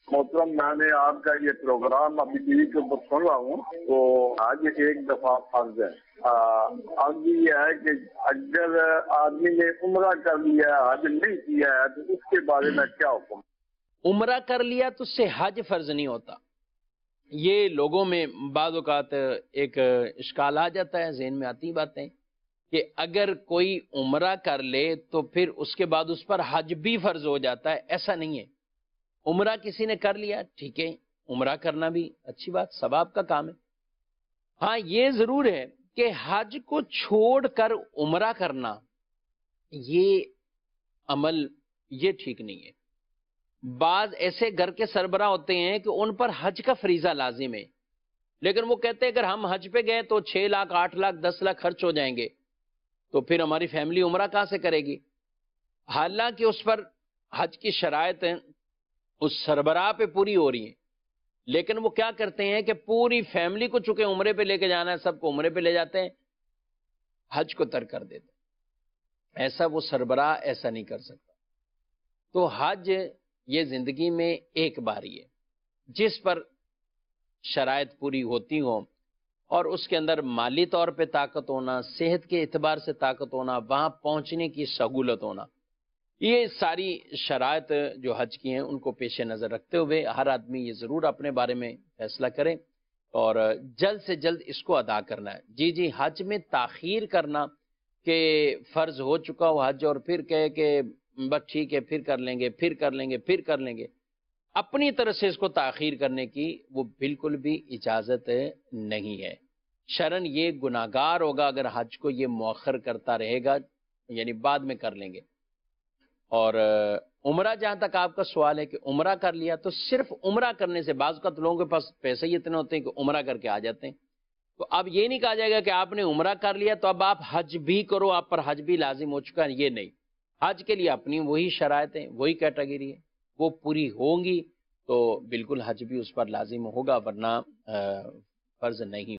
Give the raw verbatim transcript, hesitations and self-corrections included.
محترم मैंने आपका ये प्रोग्राम अभी टीवी के ऊपर सुन रहा हूँ, तो आज एक दफा फर्ज है। आ, अब ये है कि अगर आदमी ने उम्रा कर लिया है, हज नहीं किया है, तो उसके बारे में क्या हुक्म? उम्रा कर लिया तो उससे हज फर्ज नहीं होता। ये लोगों में बाज़ औक़ात एक इश्काल आ जाता है, ज़हन में आती बातें कि अगर कोई उम्रा कर ले तो फिर उसके बाद उस पर हज भी फर्ज हो जाता है। ऐसा नहीं है। उम्रा किसी ने कर लिया, ठीक है, उम्रा करना भी अच्छी बात, सवाब का काम है। हाँ, ये जरूर है कि हज को छोड़कर उम्रा करना, ये अमल ये ठीक नहीं है। बाज ऐसे घर के सरबरा होते हैं कि उन पर हज का फरीजा लाजिम है, लेकिन वो कहते हैं अगर हम हज पे गए तो छह लाख आठ लाख दस लाख खर्च हो जाएंगे, तो फिर हमारी फैमिली उम्रा कहां से करेगी। हालांकि उस पर हज की शराइत उस सरबराह पे पूरी हो रही है, लेकिन वो क्या करते हैं कि पूरी फैमिली को चूंकि उम्रे पे लेके जाना है, सबको उम्रे पे ले जाते हैं, हज को तर्क कर देते हैं। ऐसा वो सरबराह ऐसा नहीं कर सकता। तो हज ये जिंदगी में एक बार ही है जिस पर शराइत पूरी होती हो और उसके अंदर माली तौर पे ताकत होना, सेहत के एतबार से ताकत होना, वहां पहुंचने की सहूलत होना, ये सारी शराइत जो हज की हैं उनको पेश नज़र रखते हुए हर आदमी ये ज़रूर अपने बारे में फैसला करे और जल्द से जल्द इसको अदा करना है। जी जी हज में ताखीर करना कि फ़र्ज हो चुका हो हज और फिर कहे कि बस ठीक है फिर कर लेंगे फिर कर लेंगे फिर कर लेंगे, अपनी तरफ से इसको ताखीर करने की वो बिल्कुल भी इजाज़त नहीं है। शरन ये गुनाहगार होगा अगर हज को ये मौखर करता रहेगा, यानी बाद में कर लेंगे। और उम्रा, जहां तक आपका सवाल है कि उम्रा कर लिया तो सिर्फ उम्रा करने से, बाज़ का तो लोगों के पास पैसे ही इतने होते हैं कि उम्रा करके आ जाते हैं, तो अब ये नहीं कहा जाएगा कि आपने उम्रा कर लिया तो अब आप हज भी करो, आप पर हज भी लाजिम हो चुका है। ये नहीं, हज के लिए अपनी वही शरायतें, वही कैटेगरी है, वो पूरी होंगी तो बिल्कुल हज भी उस पर लाजिम होगा, वरना फर्ज नहीं।